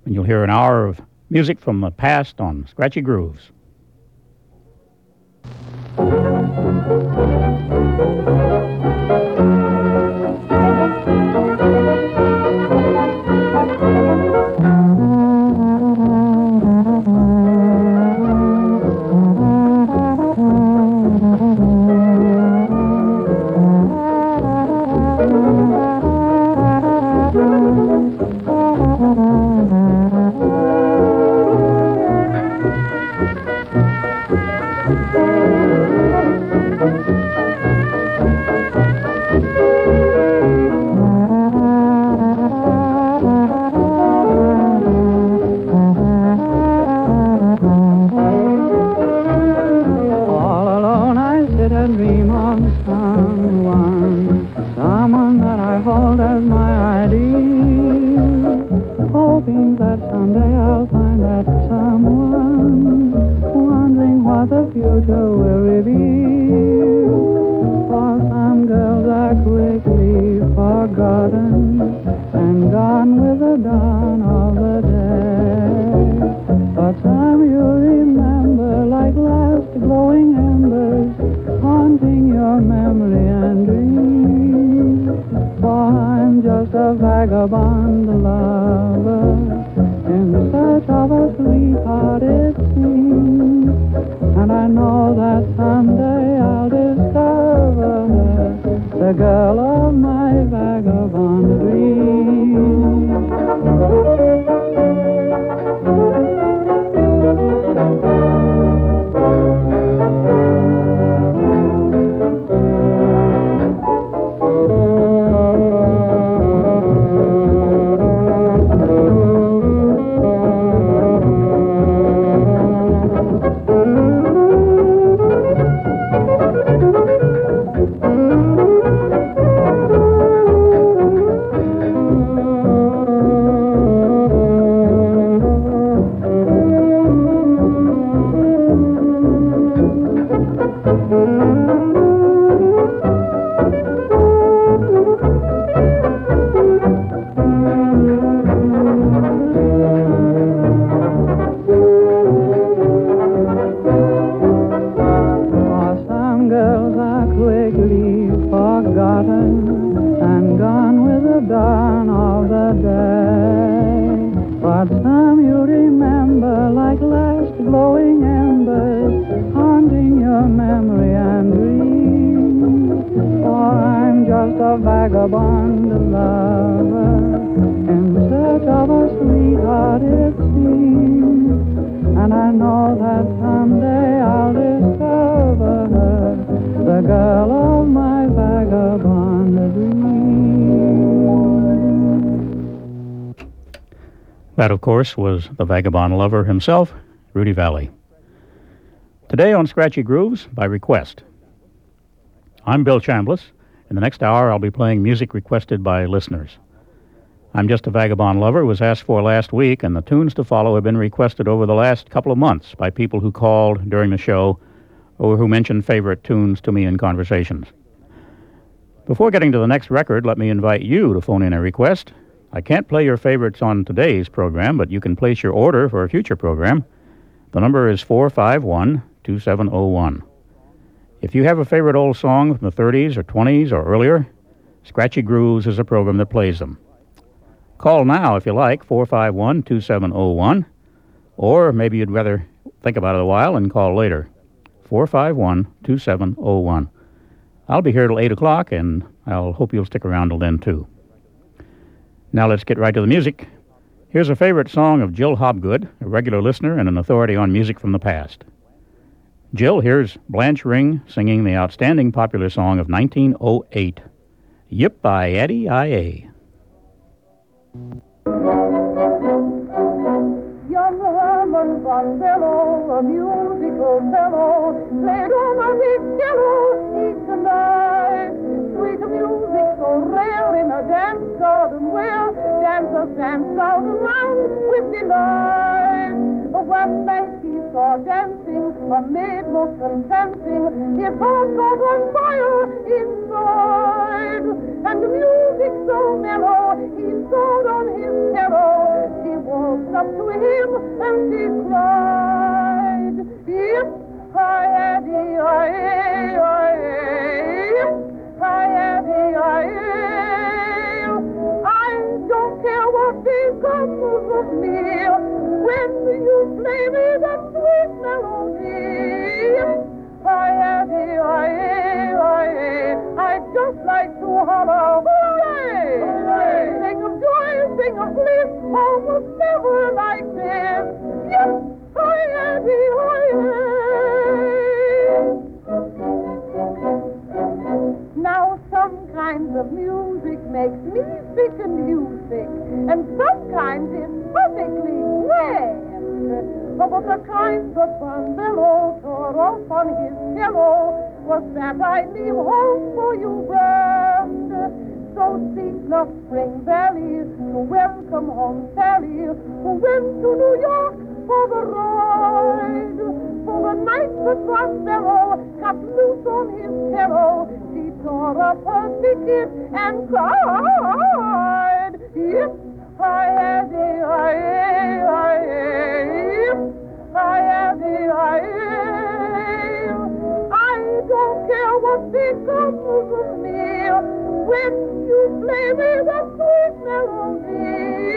and you'll hear an hour of music from the past on Scratchy Grooves. That, of course, was the vagabond lover himself, Rudy Vallée. Today on Scratchy Grooves, by request. I'm Bill Chambliss. In the next hour, I'll be playing music requested by listeners. I'm Just a Vagabond Lover was asked for last week, and the tunes to follow have been requested over the last couple of months by people who called during the show or who mentioned favorite tunes to me in conversations. Before getting to the next record, let me invite you to phone in a request. I can't play your favorites on today's program, but you can place your order for a future program. The number is 451-2701. If you have a favorite old song from the 30s or 20s or earlier, Scratchy Grooves is a program that plays them. Call now if you like, 451-2701, or maybe you'd rather think about it a while and call later, 451-2701. I'll be here till 8 o'clock, and I'll hope you'll stick around till then, too. Now let's get right to the music. Here's a favorite song of Jill Hobgood, a regular listener and an authority on music from the past. Jill, here's Blanche Ring singing the outstanding popular song of 1908, Yip-I-Yaddy-I-A. Young Herman Von Bello, a musical fellow, played on a big cello each night. Sweet music so rare in a dance garden where dancers danced out around with delight. One night he saw dancing a maid most convincing. His heart caught on fire inside, and the music so mellow he soared on his pillow. He walked and she cried, Yip-hi-yi-yi-yi, Yip-hi-yi-yi-yi. I don't care what becomes of me when you play me that sweet melody. Yip-hi-yi-yi-yi, I'd just like to holler, hooray! Hooray! Sing of joy, sing of bliss, home was never like this. Yip-hi-yi-yi-yi. Now some kinds of music makes me sick and you sick, and some kinds is perfectly grand. But the kind that Bandello tore off on his pillow was that I leave home for you, grand. So seek not Spring Valley to welcome home Sally, who went to New York for the ride. For the night that Bandello got loose on his pillow, she tore up her ticket and cried. Yip-hi-yi-yi-yi, Yip-hi-yi-yi-yi. I don't care what becomes of me when you play me that sweet melody.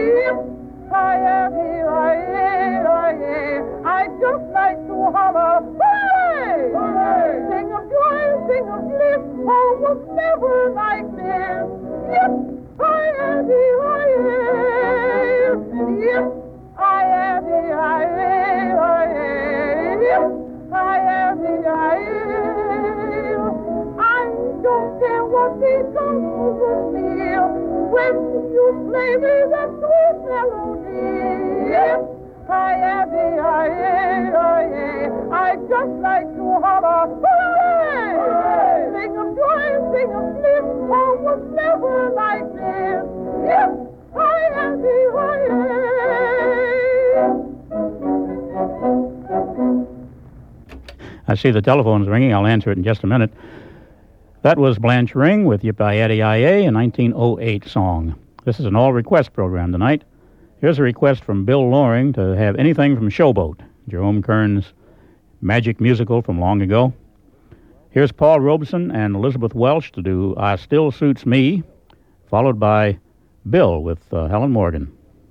Yip-hi-yi-yi-yi. I'd just like to holler, hooray! Hooray! Sing of joy, sing of bliss, home was never like this. Yip-hi-yi-yi-yi, Yip-hi-yi-yi-yi, Yip-hi-yi-yi-yi. I don't care what becomes of me when you play me that sweet melody. Yip-hi-yi-yi-yi, I'd just like to holler, hooray! Hooray! Sing of joy, sing of bliss, home was never like this. Yip-hi-yi-yi-yi. I see the telephone's ringing. I'll answer it in just a minute. That was Blanche Ring with Yip-hi-yi-yi-yi, a 1908 song. This is an all-request program tonight. Here's a request from Bill Loring to have anything from Showboat, Jerome Kern's magic musical from long ago. Here's Paul Robeson and Elizabeth Welch to do I Still Suits Me, followed by Bill with Helen Morgan.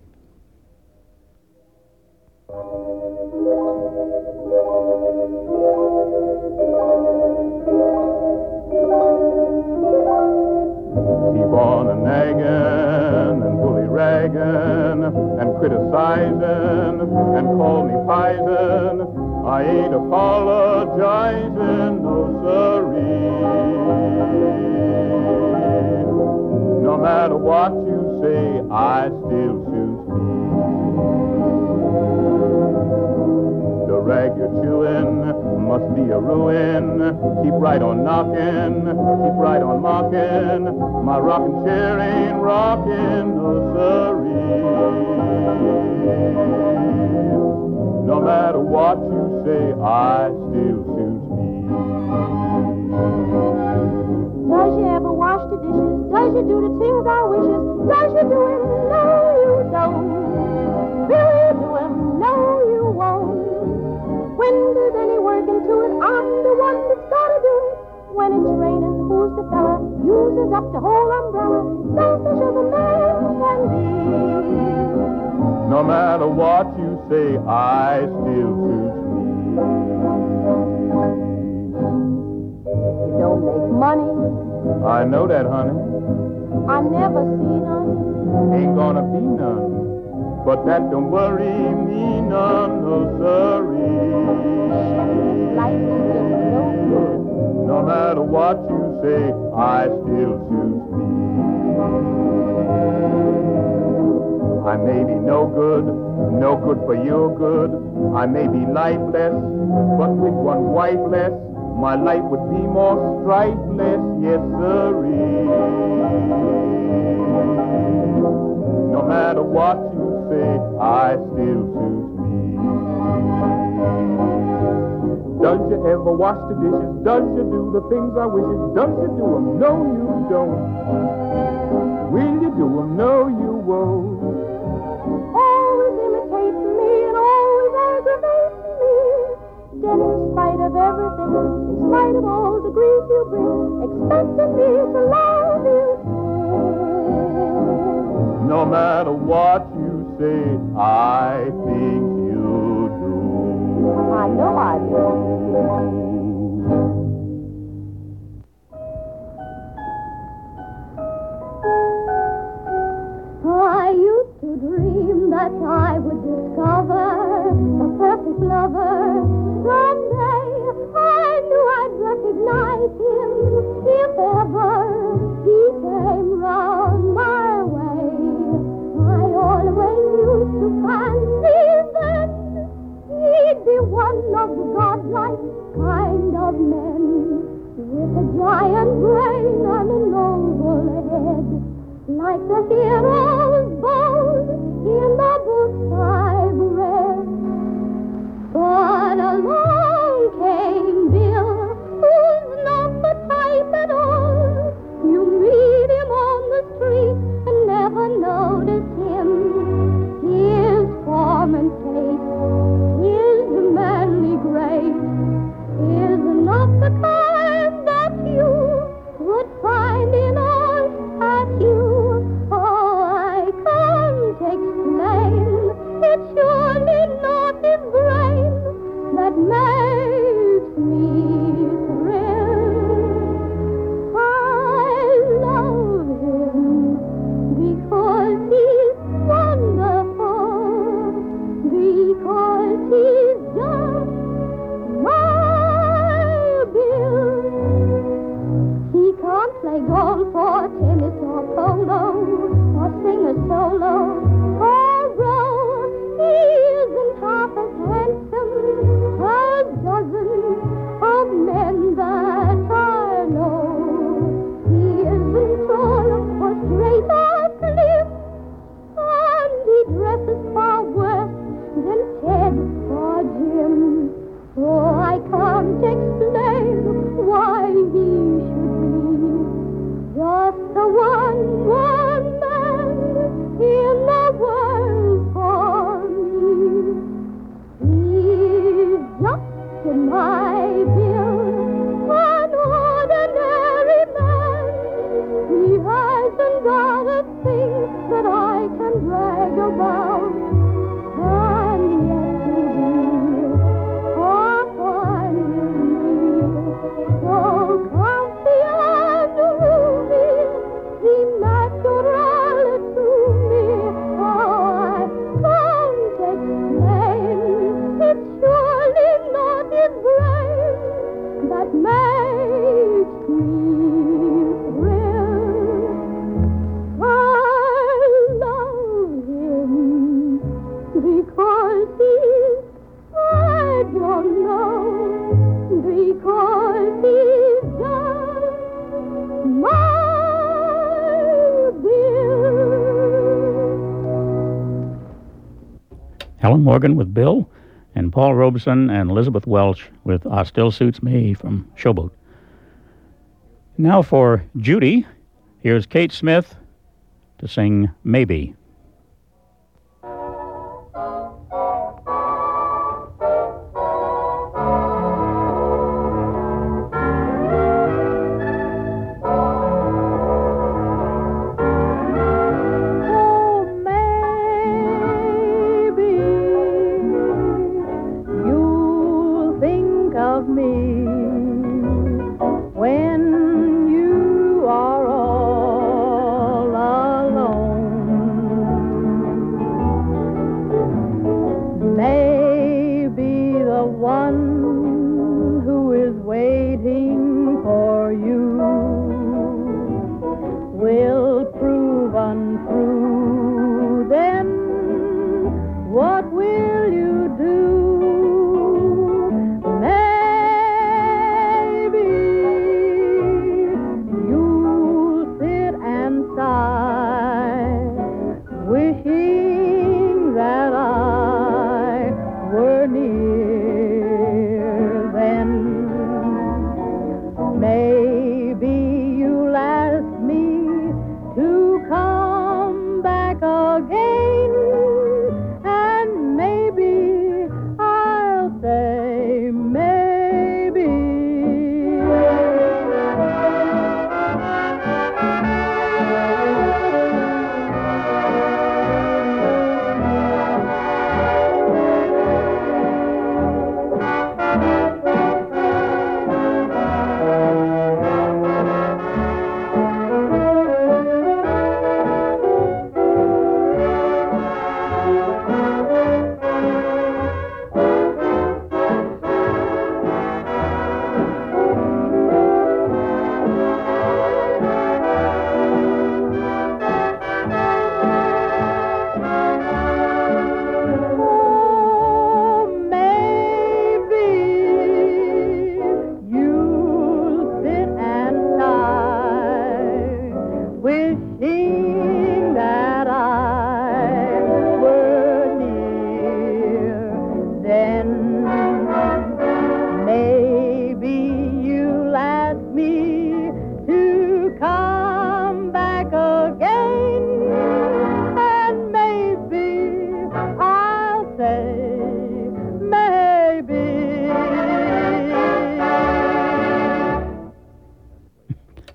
Keep on a-nagging and bully-ragging and criticizing and call me pison. I ain't apologizing, no siree. No matter what you say, I still choose me. The rag you're chewing must be a ruin. Keep right on knocking, keep right on mocking. My rocking chair ain't rocking, no siree. No matter what you say, I still choose me. Does you ever wash the dishes? Does you do the things I wishes? Does you do it? No, you don't. Will you do it? No, you won't. When there's any work into it, I'm the one that's gotta do it. When it's raining, who's the fella? Uses up the whole umbrella. Selfish as a man can be. No matter what you say, I still choose me. You don't make money. I know that, honey. I never see none. Ain't gonna be none. But that don't worry me none, no siree. Life is just no good. No matter what you say, I still choose me. I may be no good for your good. I may be lifeless, but with one wife less, my life would be more strifeless, yes sirree. No matter what you say, I still choose me. Does you ever wash the dishes? Does you do the things I wishes? Does you do them? No, you don't. Will you do them? No, you won't. Always imitate me and always you bring, expecting me to love you too. No matter what you say, I think you do. I know I do. I used to dream that I would discover a perfect lover. Someday I knew I'd recognize him if ever he came round my way. I always used to fancy then he'd be one of the godlike kind of men, with a giant brain and a noble head, like the heroes bold in the books I've read. But along came Bill, who's not the type at all. You meet him on the street and never notice him. His form and taste, his manly grace, is not the kind that you would find in our statue. Oh, I can't explain. It's surely not his brain that makes me thrill. I love him because he's wonderful, because he's just my Bill. He can't play golf or tennis or polo or sing a solo or row. He isn't half as handsome as dozens of men that I know. He isn't tall or straight or slim, and he dresses far worse than Ted or Jim. Oh, I can't explain why he should be just the one man in the world for me. He's just my Bill, an ordinary man. He hasn't got a thing that I can brag about, and yet so comfy and roomy, the natural to me. Oh, I can't explain. It's surely not his brain that makes me thrill. I love him because he's, I don't know, because he's just my Bill. Helen Morgan with Bill, and Paul Robeson and Elizabeth Welch with Ah Still Suits Me from Showboat. Now for Judy, here's Kate Smith to sing Maybe. When you are all alone.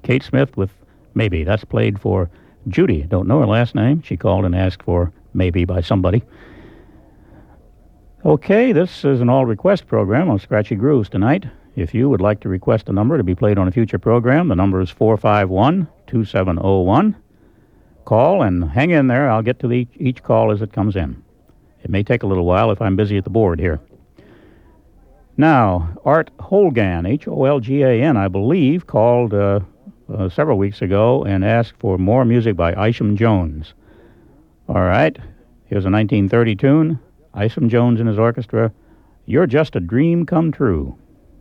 Kate Smith with Maybe. That's played for Judy. Don't know her last name. She called and asked for Maybe by somebody. Okay, this is an all-request program on Scratchy Grooves tonight. If you would like to request a number to be played on a future program, the number is 451-2701. Call and hang in there. I'll get to each call as it comes in. It may take a little while if I'm busy at the board here. Now, Art Holgan, Holgan, I believe, called several weeks ago and asked for more music by Isham Jones. All right, here's a 1930 tune. Isham Jones and his orchestra, You're Just a Dream Come True.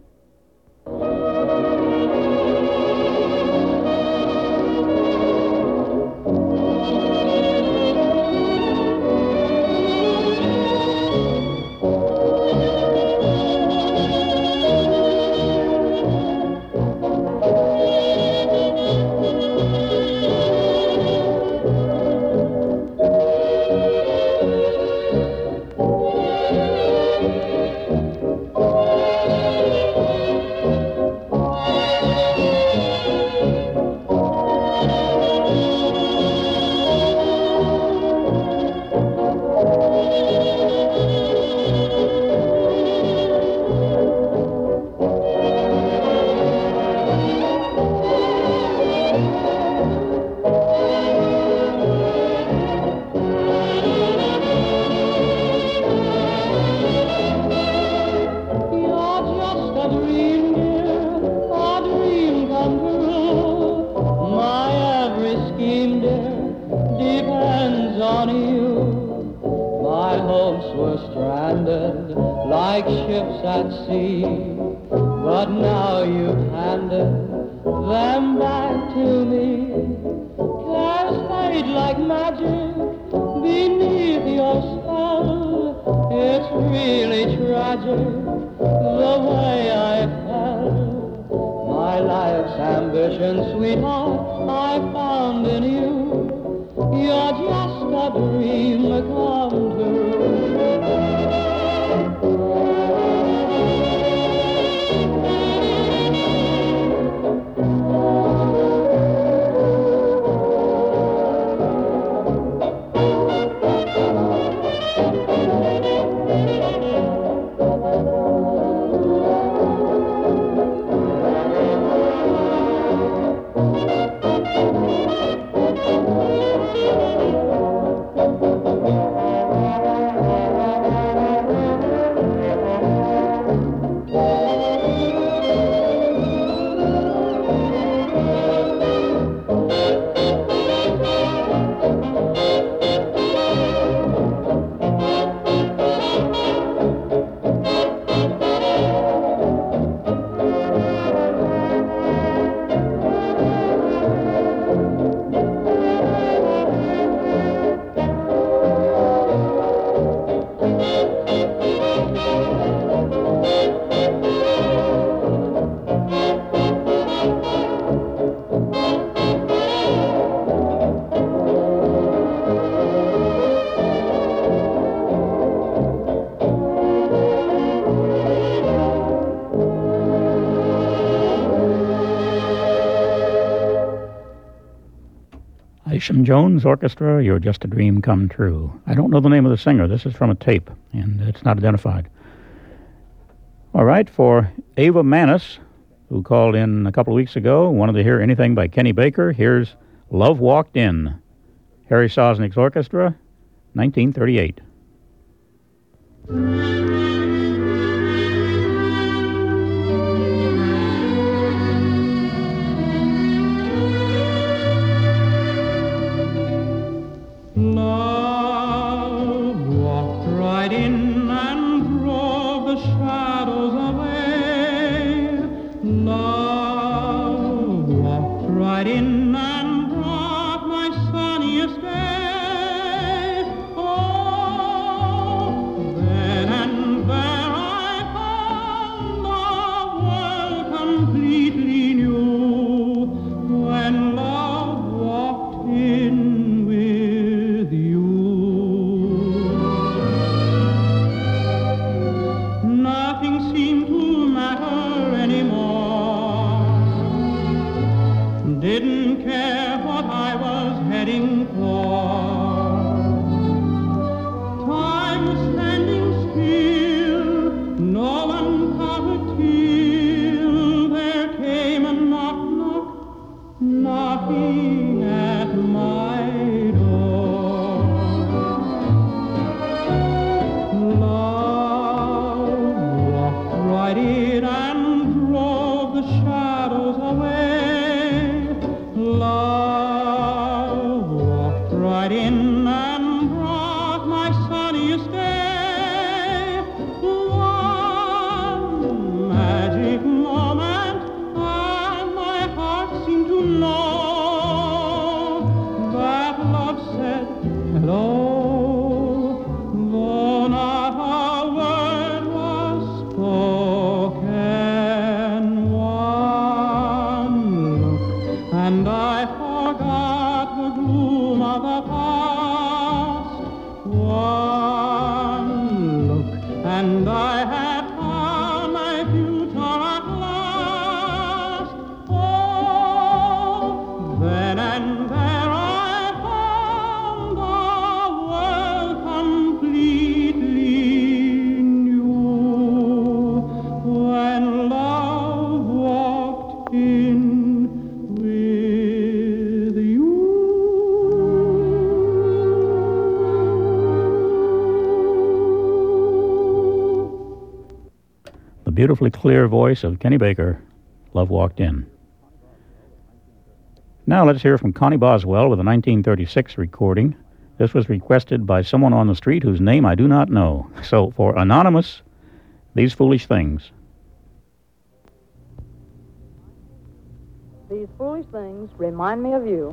Isham Jones Orchestra, You're Just a Dream Come True. I don't know the name of the singer. This is from a tape, and it's not identified. All right, for Ava Manis, who called in a couple of weeks ago, wanted to hear anything by Kenny Baker, here's Love Walked In. Harry Sosnick's Orchestra, 1938. And brought my sunniest day. Oh, you stay. One magic moment, and my heart seemed to know that love said hello. Though not a word was spoken, one look, and I forgot the gloom of the past. One look, and I had found my future at last. Oh, then and there I found a world completely new. When love walked in with you. The beautifully clear voice of Kenny Baker, Love Walked In. Now let's hear from Connie Boswell with a 1936 recording. This was requested by someone on the street whose name I do not know. So for Anonymous, These Foolish Things. These foolish things remind me of you.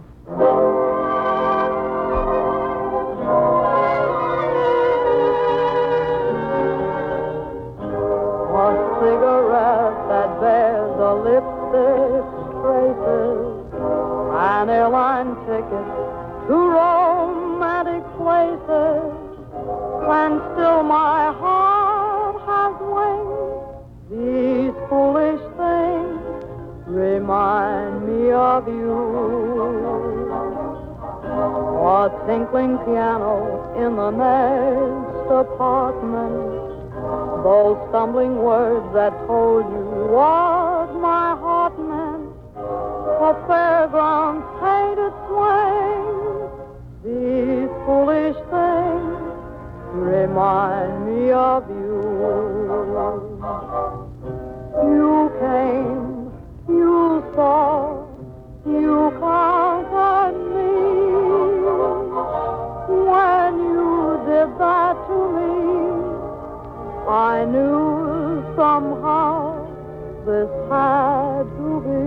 A cigarette that bears the lipstick traces, an airline ticket to romantic places, and still my heart has wings. These foolish things remind me of you. A tinkling piano in the next apartment, those stumbling words that told you what my heart meant, a fairground painted swing. These foolish things remind me of you. You came, you saw, you comforted me. When you did that to me, I knew somehow this had to be.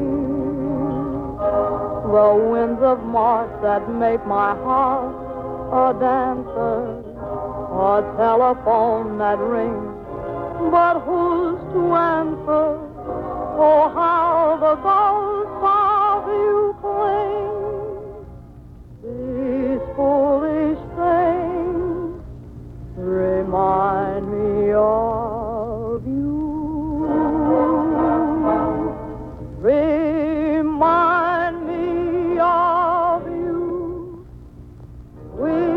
The winds of March that make my heart a dancer, a telephone that rings, but who's to answer? Oh, how the ghosts of you cling. These foolish things remind me of you. Remind me of you. Sweet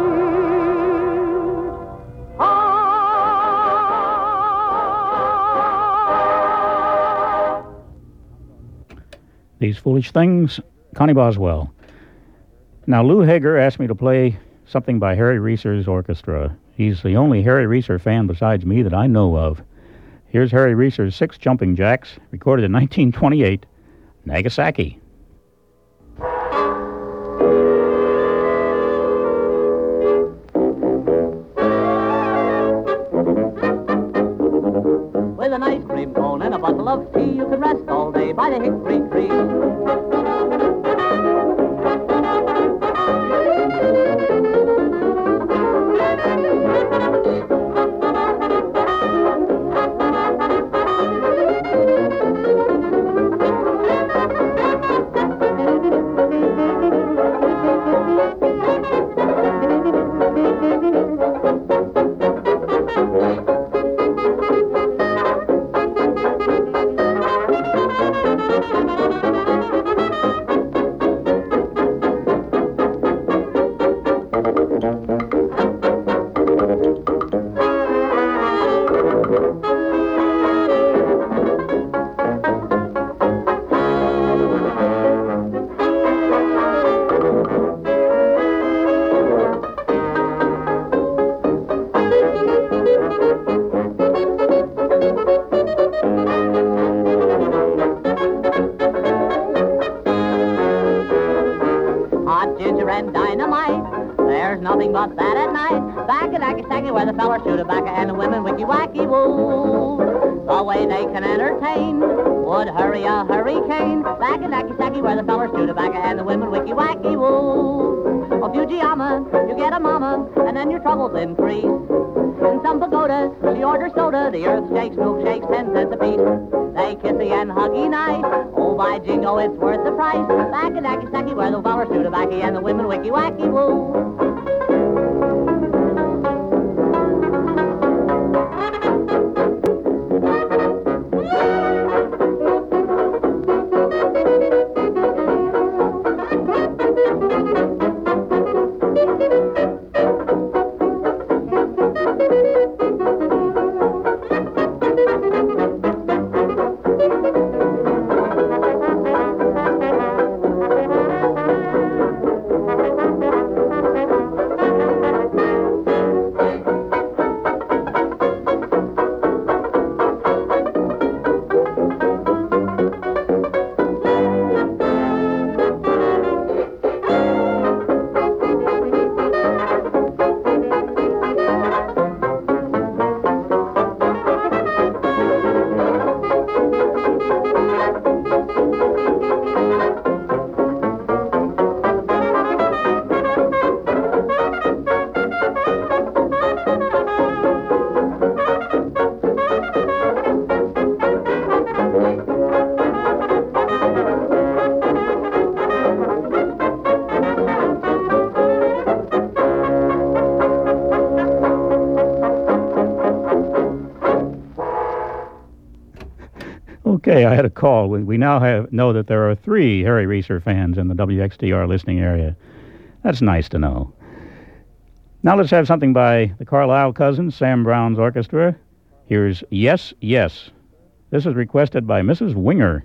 These Foolish Things, Connie Boswell. Now, Lou Hager asked me to play something by Harry Reeser's orchestra. He's the only Harry Reeser fan besides me that I know of. Here's Harry Reeser's Six Jumping Jacks, recorded in 1928, Nagasaki. With an ice cream cone and a bottle of tea, you can rest all day by the hickory tree. dacky, stacky, where the fellers chew tobacco and the women wicky-wacky woo. The way they can entertain would hurry a hurricane. Back and dacky, stacky, where the fellers chew tobacco and the women wicky-wacky woo. A Fujiyama, you get a mama, and then your troubles increase. In some pagoda, she orders soda, the earth shakes, milkshakes, 10 cents a piece. They kissy and huggy nice, oh by jingo, it's worth the price. Back and dacky, stacky, where the fellers chew tobacco and the women wicky-wacky woo. Okay, I had a call. We now know that there are 3 Harry Reeser fans in the WXTR listening area. That's nice to know. Now let's have something by the Carlisle Cousins, Sam Brown's orchestra. Here's Yes, Yes. This is requested by Mrs. Winger.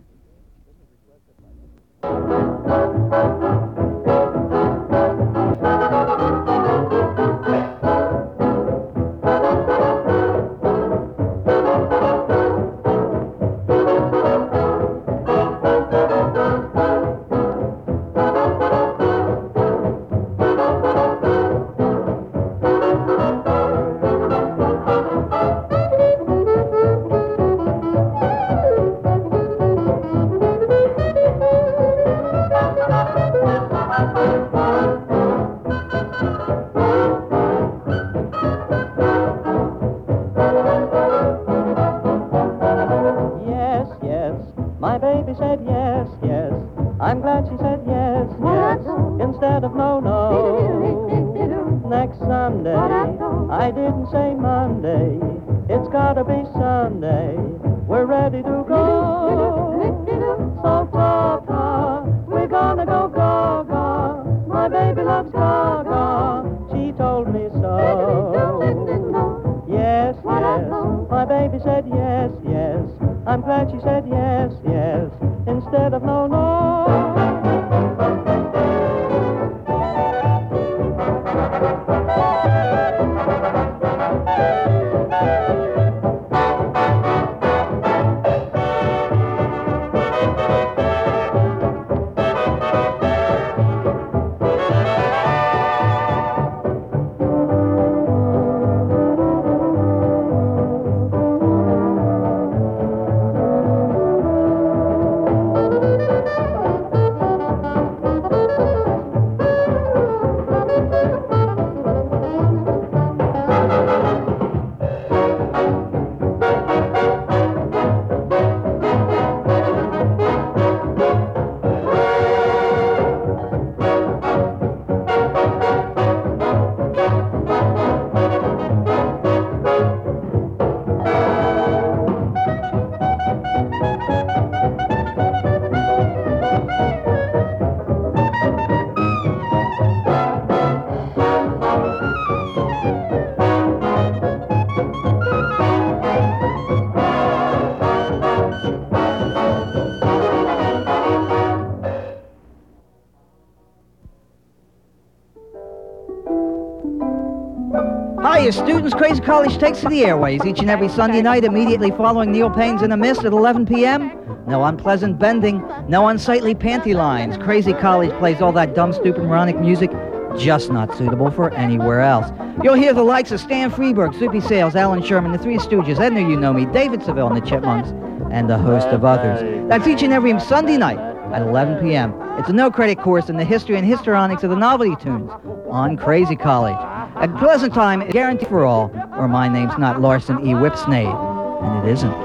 Hiya, students. Crazy College takes to the airways each and every Sunday night immediately following Neil Payne's In the Mist at 11 p.m. No unpleasant bending, no unsightly panty lines. Crazy College plays all that dumb, stupid, moronic music just not suitable for anywhere else. You'll hear the likes of Stan Freberg, Soupy Sales, Alan Sherman, the Three Stooges, Edna You Know Me, David Seville and the Chipmunks, and a host of others. That's each and every Sunday night at 11 p.m. It's a no-credit course in the history and histrionics of the novelty tunes on Crazy College. A pleasant time, guaranteed for all, or my name's not Larson E. Whipsnade, and it isn't.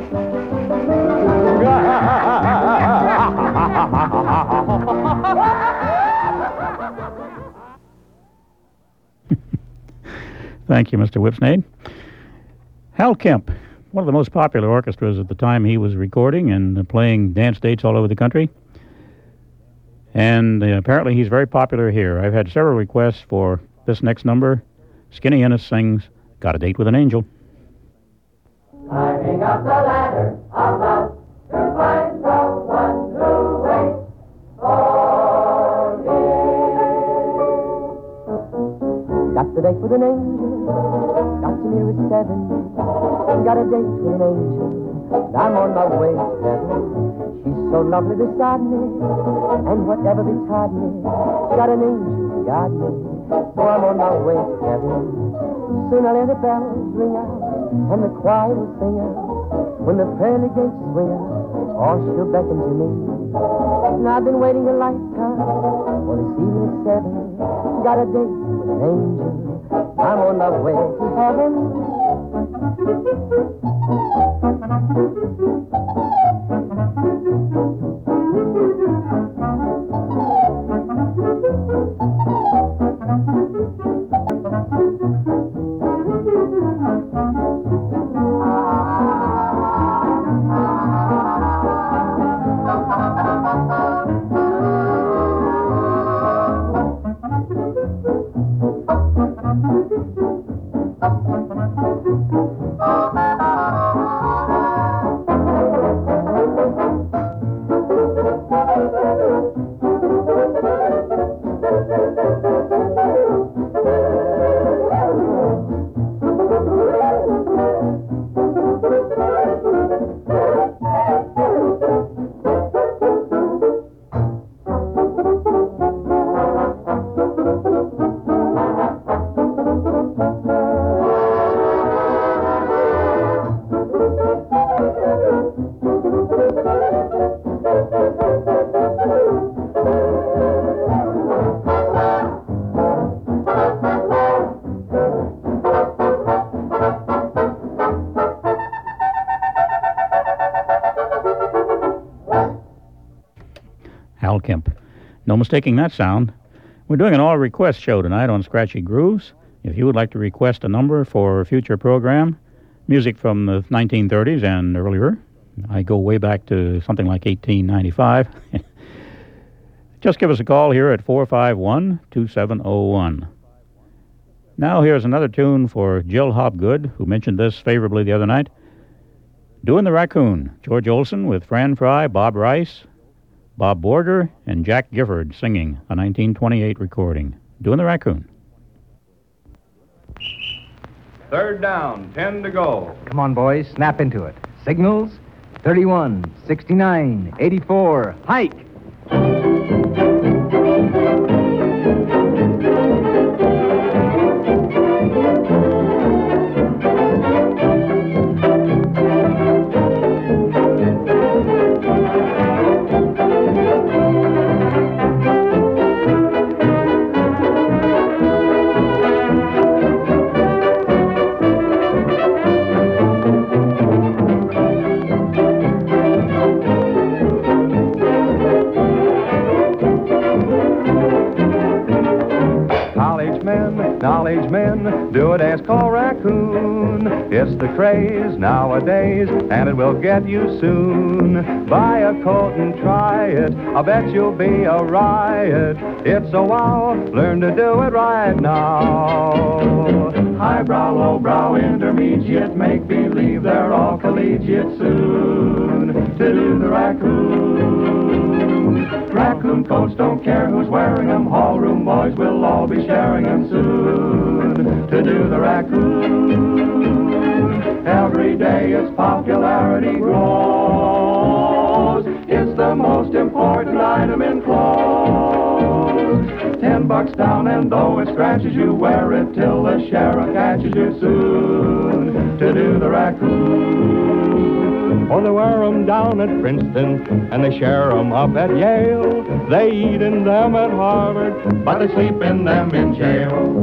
Thank you, Mr. Whipsnade. Hal Kemp, one of the most popular orchestras at the time he was recording and playing dance dates all over the country. And apparently he's very popular here. I've had several requests for this next number. Skinny Ennis sings Got a Date with an Angel. Climbing up the ladder of love to find someone who waits for me. Got the date with an angel, got to near at 7. Got a date with an angel, and I'm on my way to heaven. She's so lovely beside me, and whatever betide me, got an angel to guide me, so I'm on my way to heaven. Soon I'll hear the bells ring out, and the choir will sing out. When the pearly gates swing out, all she'll beckon to me. And I've been waiting a lifetime for this evening at 7. Got a date with an angel, I'm on my way to heaven. Hal Kemp. No mistaking that sound. We're doing an all-request show tonight on Scratchy Grooves. If you would like to request a number for a future program, music from the 1930s and earlier, I go way back to something like 1895, just give us a call here at 451-2701. Now here's another tune for Jill Hobgood, who mentioned this favorably the other night. Doing the Raccoon, George Olson with Fran Fry, Bob Rice, Bob Borger, and Jack Gifford singing a 1928 recording. Doing the Raccoon. Third down, 10 to go. Come on, boys, snap into it. Signals, 31, 69, 84, hike! Knowledge men do a dance called raccoon. It's the craze nowadays, and it will get you soon. Buy a coat and try it, I bet you'll be a riot. It's a wow, learn to do it right now. Highbrow, lowbrow, intermediate, make believe they're all collegiate soon. To do the raccoon. Raccoon coats, don't care who's wearing them. Hallroom boys will all be sharing them soon. To do the raccoon. Every day its popularity grows. It's the most important item in clothes. $10 down, and though it scratches you, wear it till the sheriff catches you soon. To do the raccoon. Or they wear 'em down at Princeton, and they share 'em up at Yale. They eat in them at Harvard, but they sleep in them in jail.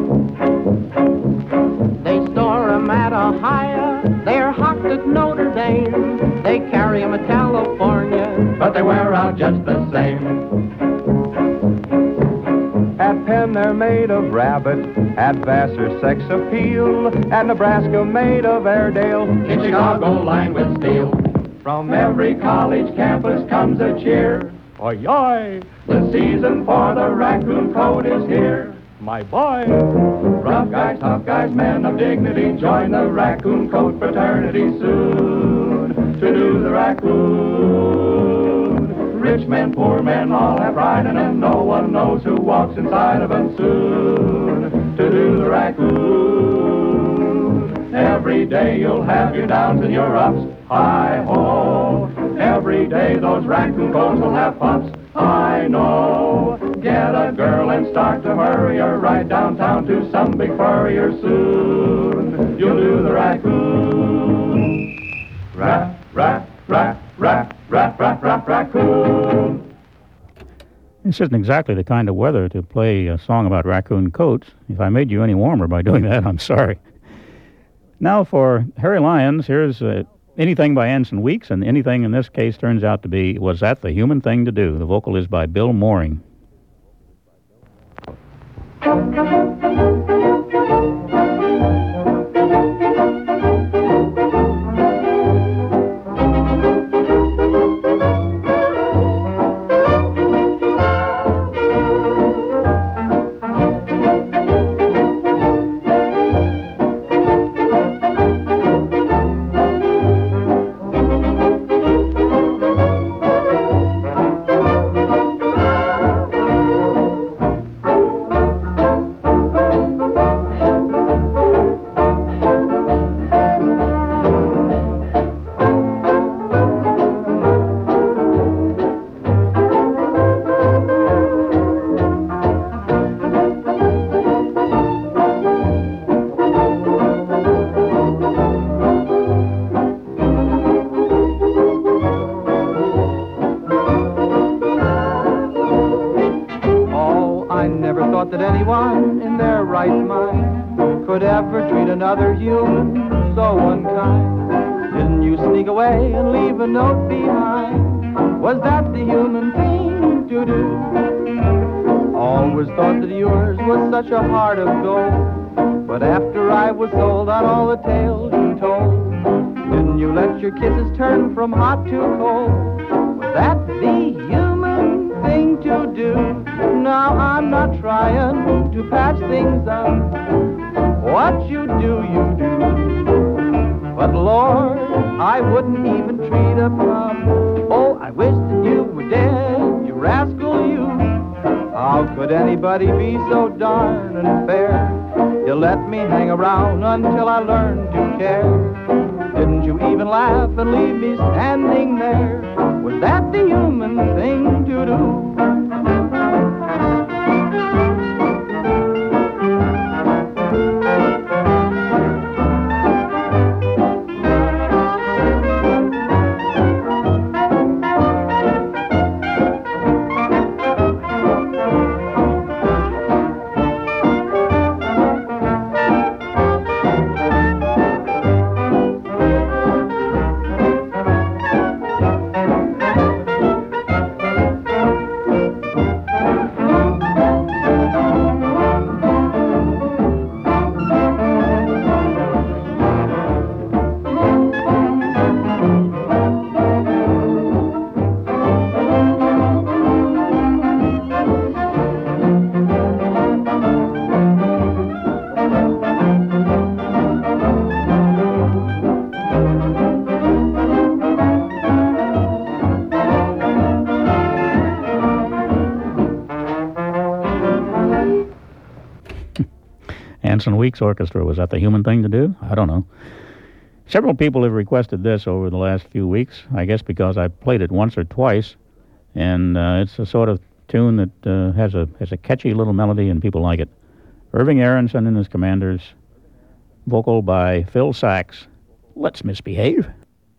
They store 'em at Ohio, they're hawked at Notre Dame. They carry 'em at California, but they wear out just the same. At Penn they're made of rabbit, at Vassar sex appeal, at Nebraska made of Airedale, in Chicago lined with steel. From every college campus comes a cheer. Oi-oi! The season for the raccoon coat is here. My boy! Rough guys, tough guys, men of dignity, join the raccoon coat fraternity soon. To do the raccoon. Rich men, poor men, all have pride in 'em. No one knows who walks inside of 'em soon. To do the raccoon. Every day you'll have your downs and your ups. Hi-ho. Every day those raccoon coats will have pups. I know. Get a girl and start to hurry her right downtown to some big furrier soon. You'll do the raccoon. Rat, rat, rat, rat, rat, rat, rat, raccoon. This isn't exactly the kind of weather to play a song about raccoon coats. If I made you any warmer by doing that, I'm sorry. Now for Harry Lyons, here's Anything by Anson Weeks, and anything in this case turns out to be Was That the Human Thing to Do? The vocal is by Bill Mooring. That anyone in their right mind could ever treat another human so unkind. Didn't you sneak away and leave a note behind? Was that the human thing to do? Always thought that yours was such a heart of gold, but after I was sold on all the tales you told, didn't you let your kisses turn from hot to cold? Was that the human thing to do? Now I'm not trying to patch things up. What you do, you do. But Lord, I wouldn't even treat a pup. Oh, I wish that you were dead, you rascal, you. How could anybody be so darn unfair? You let me hang around until I learned to care. Didn't you even laugh and leave me standing there? Was that the human thing to do? Anson Weeks Orchestra. Was that the human thing to do? I don't know. Several people have requested this over the last few weeks, I guess because I played it once or twice, and it's a sort of tune that has a catchy little melody and people like it. Irving Aronson and his Commanders, vocal by Phil Sachs. Let's Misbehave.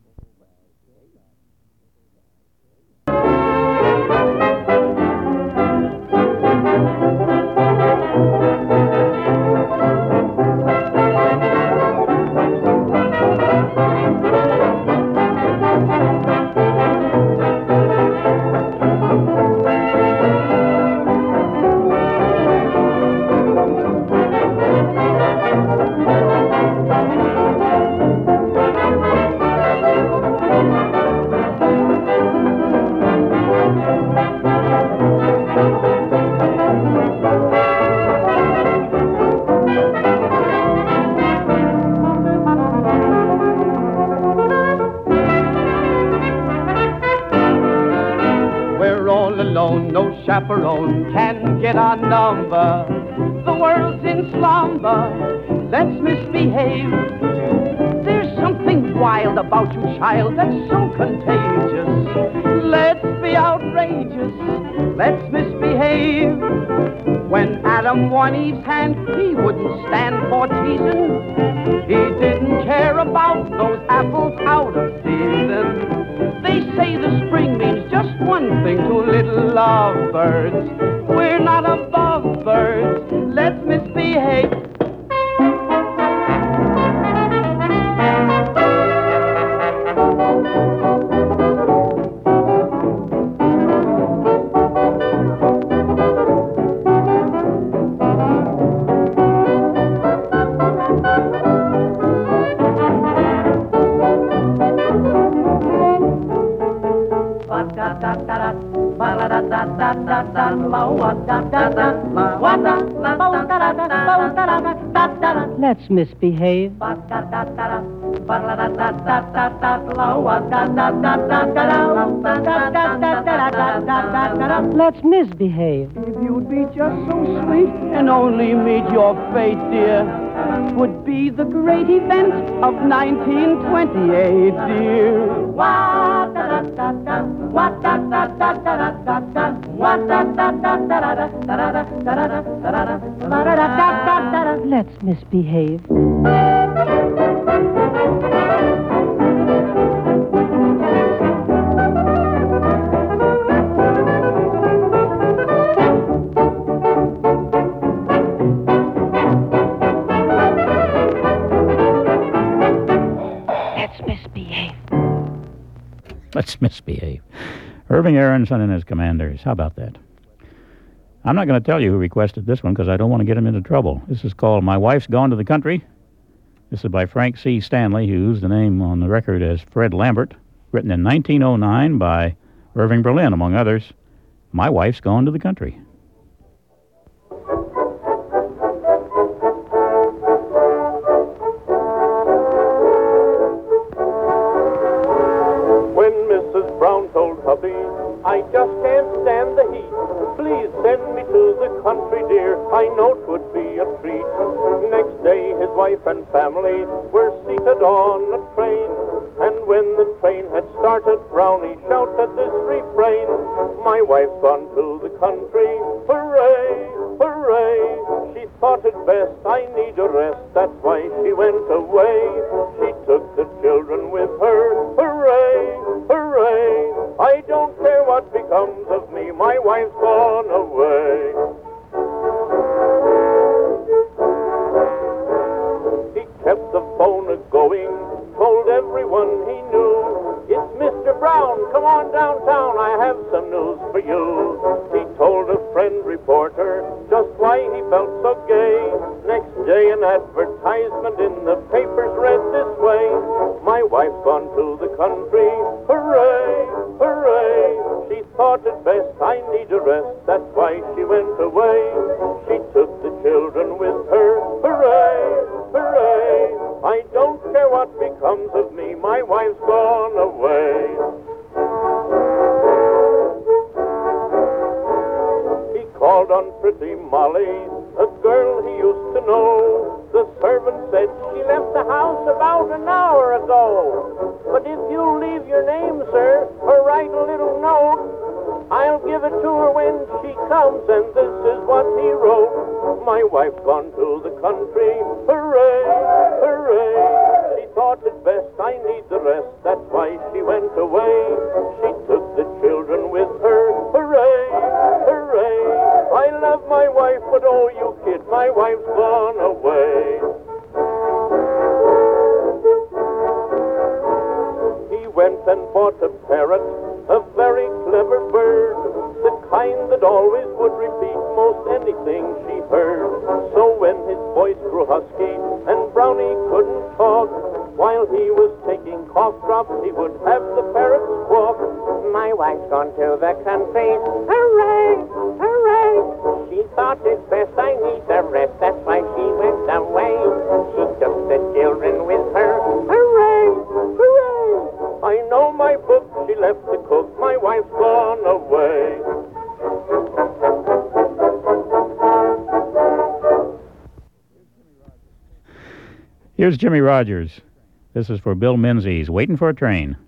Chaperone can get our number. The world's in slumber. Let's misbehave. There's something wild about you, child, that's so contagious. Let's be outrageous. Let's misbehave. When Adam won Eve's hand, he wouldn't stand for teasing. He didn't care about those apples out of season. They say the spring means just one thing to little lovebirds. We're not above birds. Let's misbehave. Let's misbehave. Let's misbehave. If you'd be just so sweet and only meet your fate, dear, would be the great event of 1928, dear. Let's misbehave. Let's misbehave. Irving Aronson and his Commanders. How about that? I'm not going to tell you who requested this one because I don't want to get him into trouble. This is called My Wife's Gone to the Country. This is by Frank C. Stanley, who used the name on the record as Fred Lambert, written in 1909 by Irving Berlin, among others. My Wife's Gone to the Country. I just can't stand the heat. Please send me to the country, dear. I know 'twould be a treat. Next day, his wife and family were seated on a train. And when the train had started, Brownie shouted this refrain: My wife's gone to the country, hooray, hooray. She thought it best, I need a rest, that's why she went away. She took the children with her, hooray, hooray. I don't care what becomes of me, my wife's gone away. He kept the phone a-going, told everyone he knew. It's Mr. Brown, come on downtown, I have some news for you. He told a friend reporter just why he felt so gay. Next day an advertisement in the papers read this way: My wife's gone to the country, hooray, hooray. She thought it best, I need a rest, that's why she went away. She took the children with her, hooray, hooray. I don't care what becomes of me, my wife's gone away. He called on Pretty Molly, a girl he used to know. The servant said she left the house about an hour ago. But if you'll leave your name, sir, or write a little note, I'll give it to her when comes, and this is what he wrote. My wife's gone to the country, hooray, hooray. She thought it best, I need the rest, that's why she went away. She took the children with her, hooray, hooray. I love my wife, but oh, you kid, my wife's gone away. He went and bought a parrot, a very clever bird, the kind that always would repeat most anything she heard. So when his voice grew husky and Brownie couldn't talk, while he was taking cough drops, he would have the parrot squawk. My wife's gone to the country, hooray, hooray. She thought it best, I need the rest, that's why she went away. She took the children with her, hooray, hooray. I know my book, she left the cook, my wife's gone away. Here's Jimmy Rogers. This is for Bill Menzies, Waiting for a Train.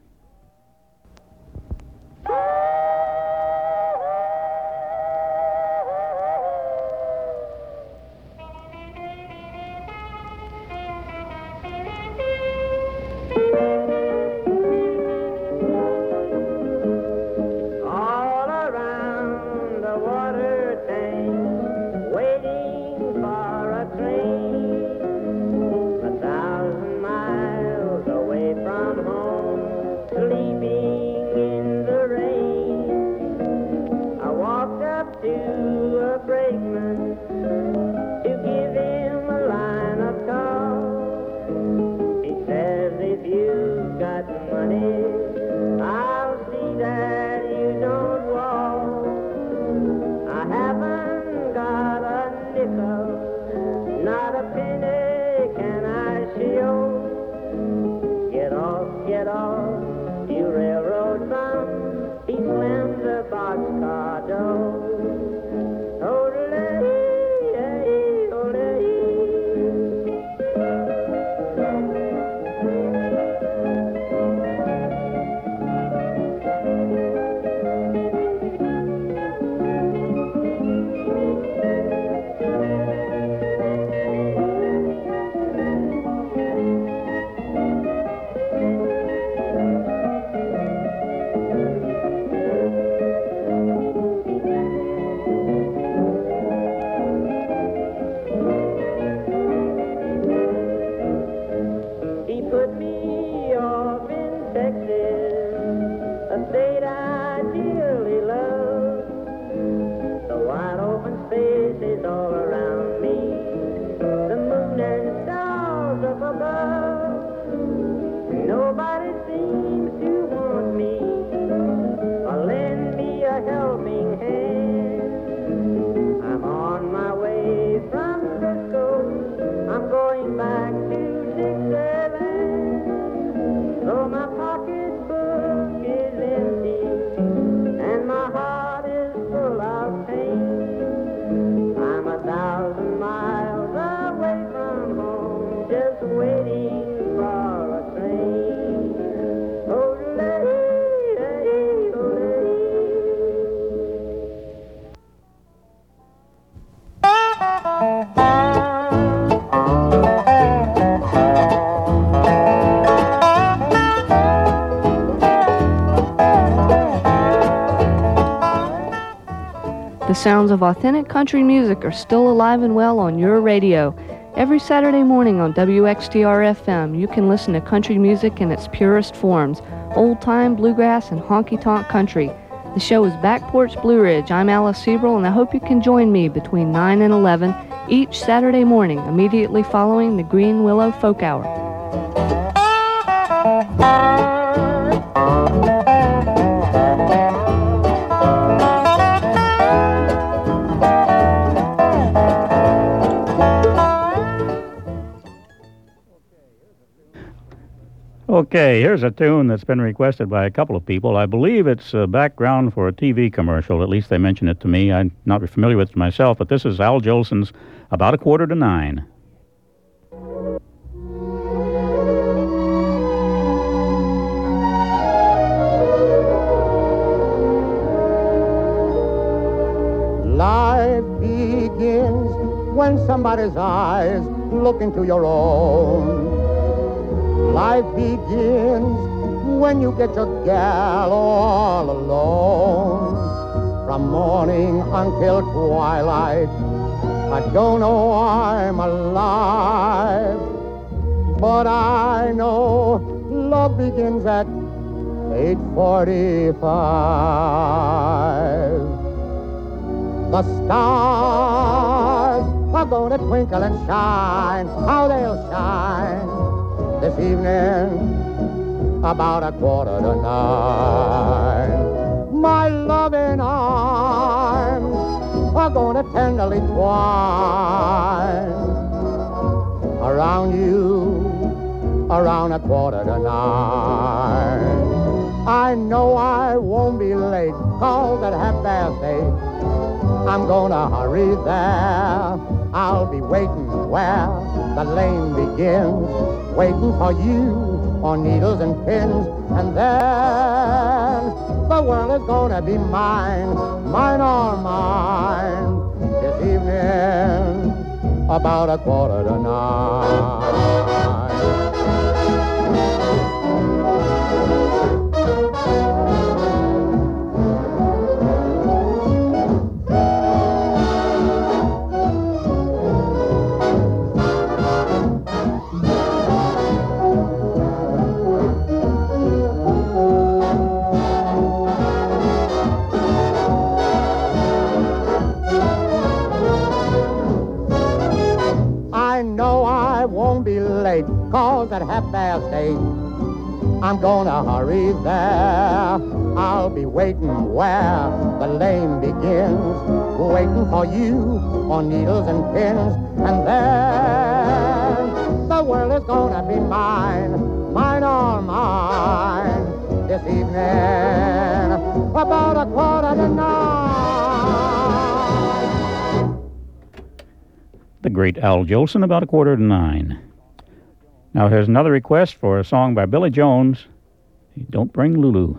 The sounds of authentic country music are still alive and well on your radio. Every Saturday morning on WXTR-FM, you can listen to country music in its purest forms, old-time, bluegrass, and honky-tonk country. The show is Back Porch Blue Ridge. I'm Alice Siebel, and I hope you can join me between 9 and 11 each Saturday morning, immediately following the Green Willow Folk Hour. Okay, here's a tune that's been requested by a couple of people. I believe it's background for a TV commercial. At least they mentioned it to me. I'm not familiar with it myself, but this is Al Jolson's About 8:45. somebody's eyes look into your own. Life begins when you get your gal all alone. From morning until twilight, I don't know I'm alive, but I know love begins at 8:45. The stars are gonna twinkle and shine. How they'll shine this evening about 8:45. My loving arms are gonna tenderly twine around you around 8:45. I know I won't be late, 'cause at 8:30 I'm gonna hurry there. I'll be waiting where the lane begins, waiting for you on needles and pins. And then the world is gonna be mine, mine all mine, this evening about 8:45. I know I won't be late, 'cause at 8:30 I'm gonna hurry there. I'll be waiting where the lane begins, waiting for you on needles and pins. And then the world is gonna be mine, mine all mine, this evening about 8:45. The great Al Jolson, about 8:45. Now here's another request for a song by Billy Jones, Don't Bring Lulu.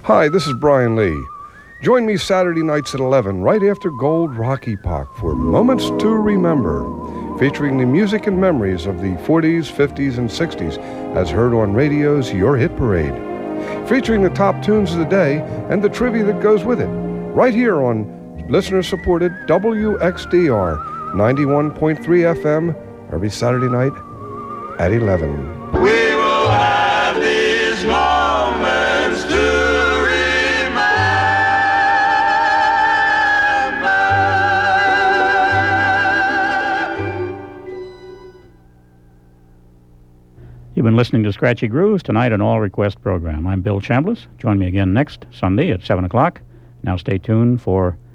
Hi, this is Brian Lee. Join me Saturday nights at 11, right after Gold Rock Epoch, for Moments to Remember, featuring the music and memories of the 40s, 50s, and 60s, as heard on radio's Your Hit Parade, featuring the top tunes of the day and the trivia that goes with it, right here on listener-supported WXDR 91.3 FM, every Saturday night at 11. We will have these moments to You've been listening to Scratchy Grooves tonight, an all-request program. I'm Bill Chambliss. Join me again next Sunday at 7 o'clock. Now stay tuned for